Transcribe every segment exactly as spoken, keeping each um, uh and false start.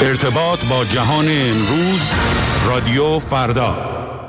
ارتباط با جهان امروز، رادیو فردا.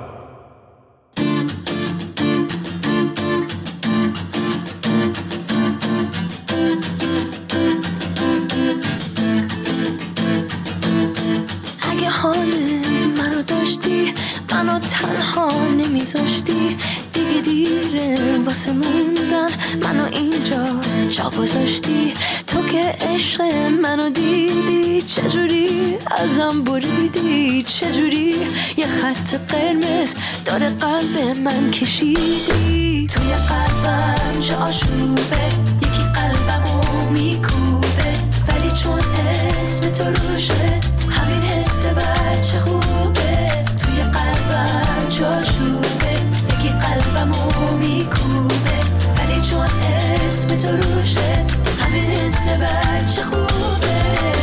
اگه حال منو داشتی، منو تنها نمیذاشتی، دیگه دیره واسه موندن، منو اینجا جا گذاشتی. تو که عشق منو دیدی، چجوری ازم بریدی، چجوری یه خط قرمز داره قلب من کشیدی. توی قلبم چه آشوبه، یکی قلبمو میکوبه، ولی چون اسم تو روشه همین حس بچه خوبه. توی قلبم چه آشوبه، یکی قلبمو میکوبه، ولی چون اسم تو روشه همین حس بچه خوبه.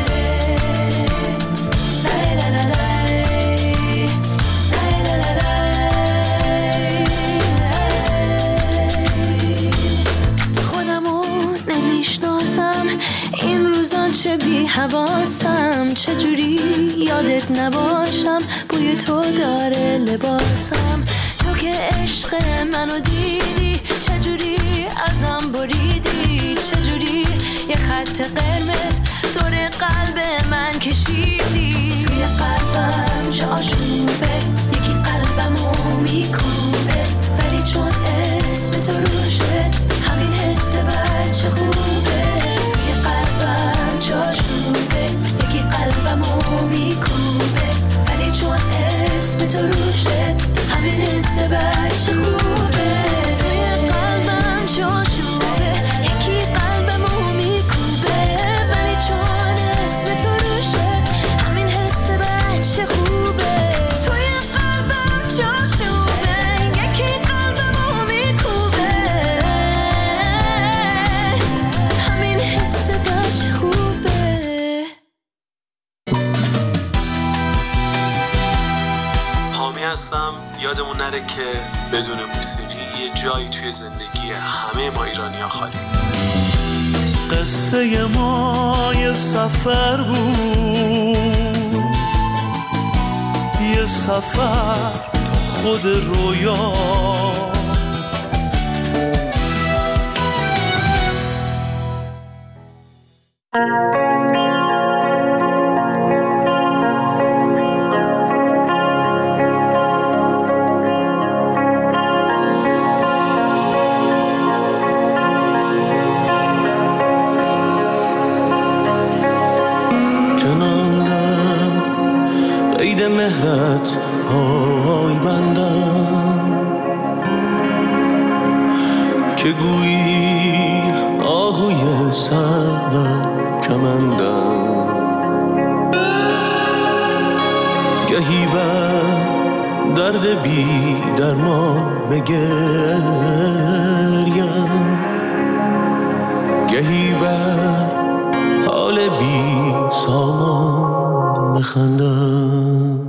لای لای لای لای لای لای لای. خودمو نمیشناسم این روزان، چه بی حواسم، چجوری یادت نباشم، بوی تو داره لباسم. تو که عشق منو دیدی، چجوری ازم بریدی، چجوری یه خط قرمز دور قلب من کشیدی. توی قلبم چه آشوبه، یکی قلبمو میکوبه، ولی چون اسم تو روشه همین حس بچه خوبه. توی قلبم چه آشوبه، یکی قلبمو میکوبه، ولی چون اسم تو روشه همین حس بچه خوبه. توی قلبم چه آشوبه، یکی قلبمو میکوبه، ولی چون اسم تو روشه همین حس بچه خوبه. توی قلبم چه آشوبه، یکی قلبمو میکوبه، همین حس بچه خوبه. حامی هستم. یادمون نره که بدون موسیقی یه جایی توی زندگی همه ما ایرانی‌ها خالی. قصه ما یه سفر بود، یه سفر تو خود رویا. مهرت پای بندم که گویی آهوی سر در کمندم. گهی بر درد بی درمان بگریم، گهی بر حال بی سامان بخندم.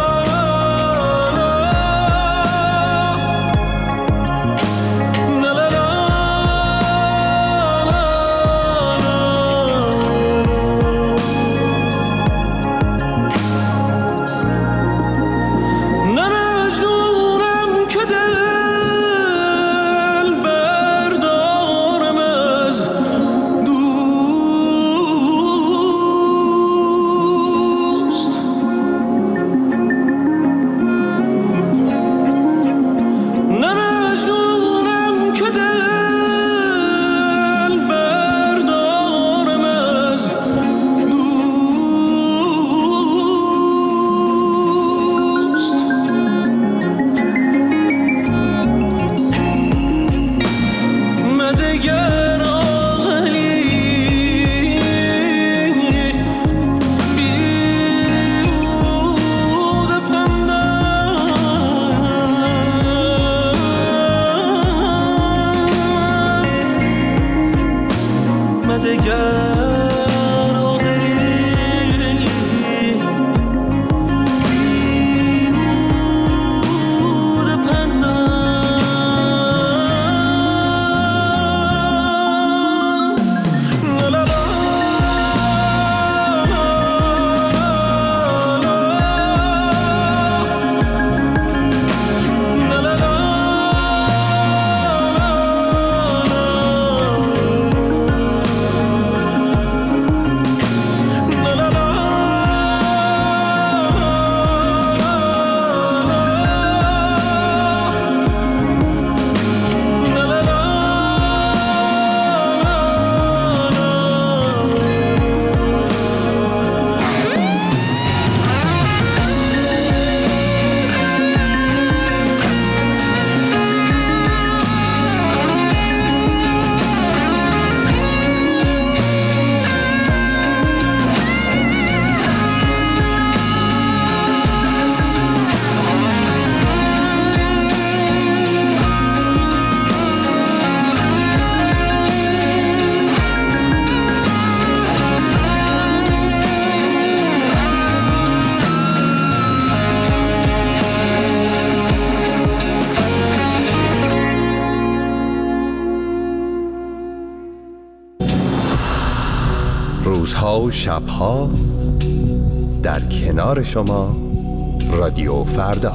La la اگر آبری بیهوده پندم لا لا لا روزها و شبها در کنار شما رادیو فردا.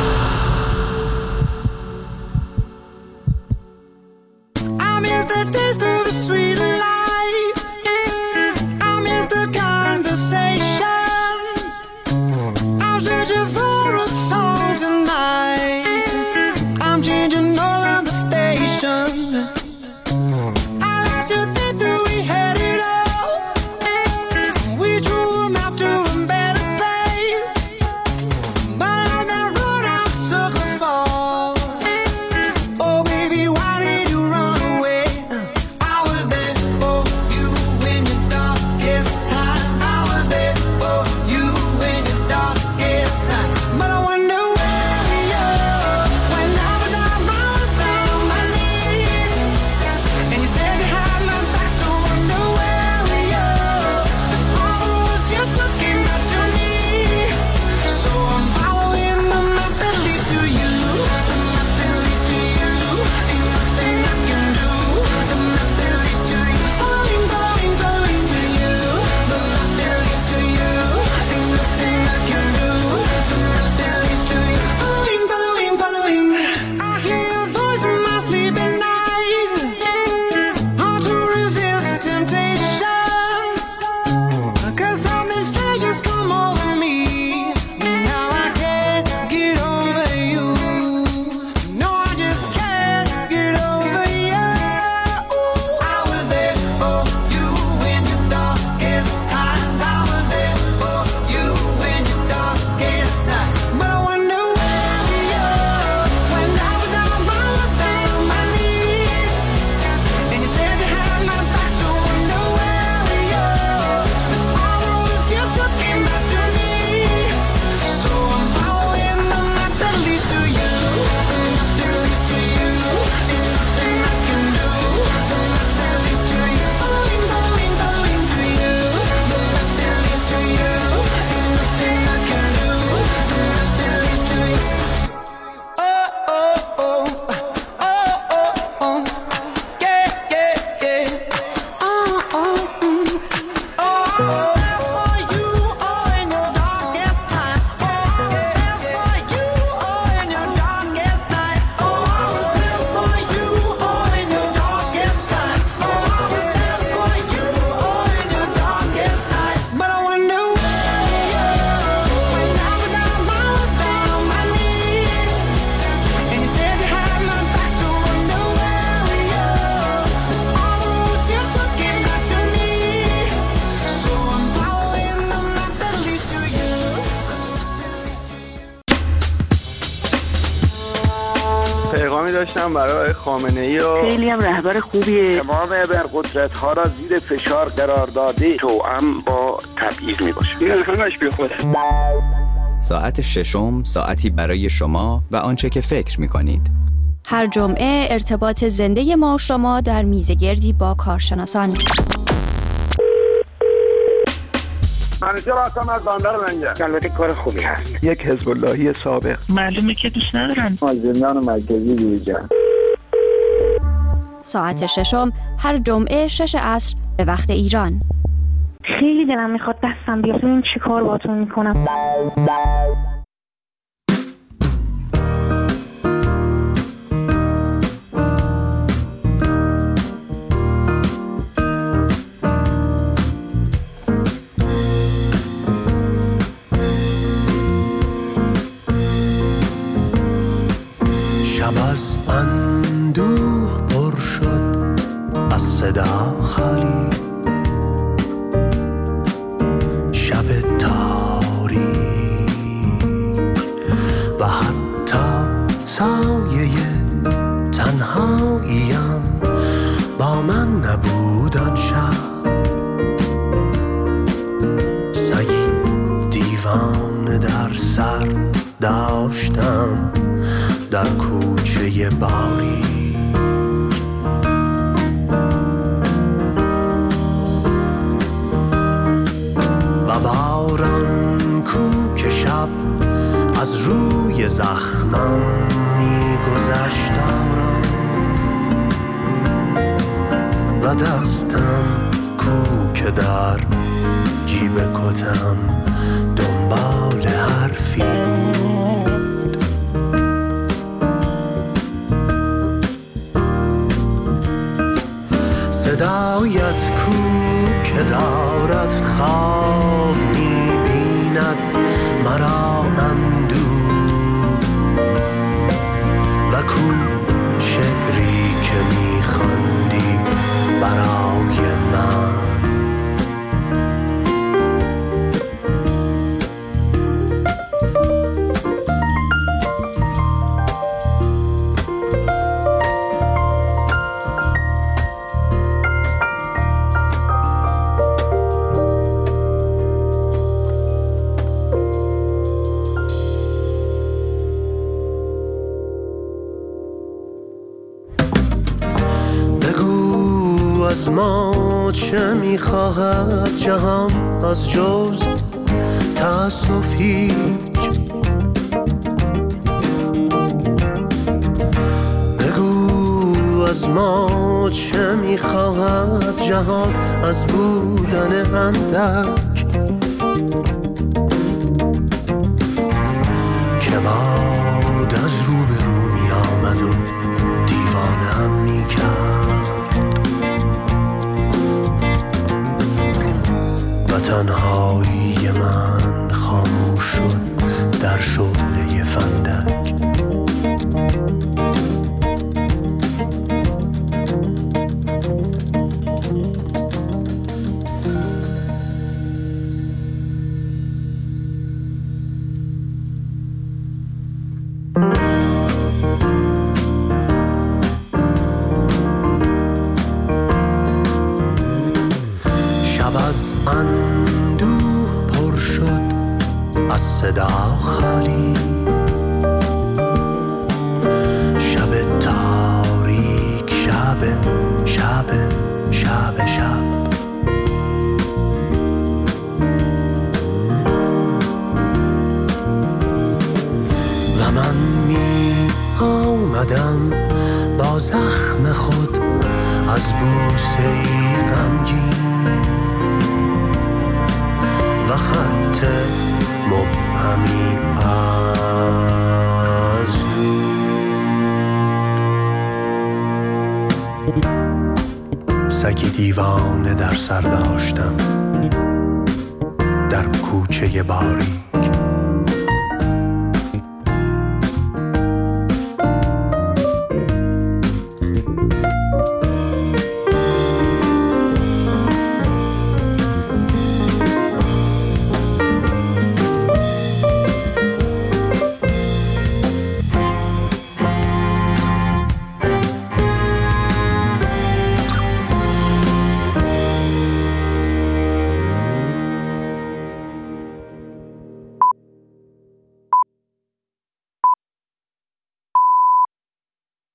پیغامی داشتم برای خامنه‌ای و خیلی هم رهبر خوبیه. تمام ابرقدرت‌ها را زیر فشار قرار داده توأم با تبعیض میباشه. این همش بی خوده. ساعت ششم، ساعتی برای شما و آنچه که فکر می‌کنید. هر جمعه ارتباط زنده ما و شما در میزگردی با کارشناسان. همیشه راستم از بندر منگه. البته کار خوبی هست. یک حزب اللهی سابق. معلومه که دوست ندارن. از زندان مرکزی بیرون. ساعت ششم هر جمعه شش عصر به وقت ایران. خیلی دلم میخواد دستم بیاد ببین چی کار باهاتون میکنم. شب از اندوه پر شد از صدا خالی، شب تاریک و حتی سایه تنهاییم با من نبود آن شب. سگی دیوانه در سر داشتم در کوچه باری، و باران کو که شب از روی زخمم میگذشت آرام، و دستم کو که در جیب کتم دنبال حرفی بود. صدایت کو که دارد خواب می‌بیند مرا اندوه، و کو شعری که می‌خواندی برای من. از ما چه میخواهد جهان از جز تأسف هیچ؟ بگو از ما چه میخواهد جهان از بودن اندک که باد از رو به رو می آمد و دیوانه هم می کرد، و تنهایی من خاموش شد در شعله فندک. اندوه پر شد از صدا خالی، شب تاریک، شب شب شب شب و من می آمدم با زخم خود از بوسه ای غمگین و خط مبهمی از دور. سگی دیوانه در سر داشتم در کوچه باری،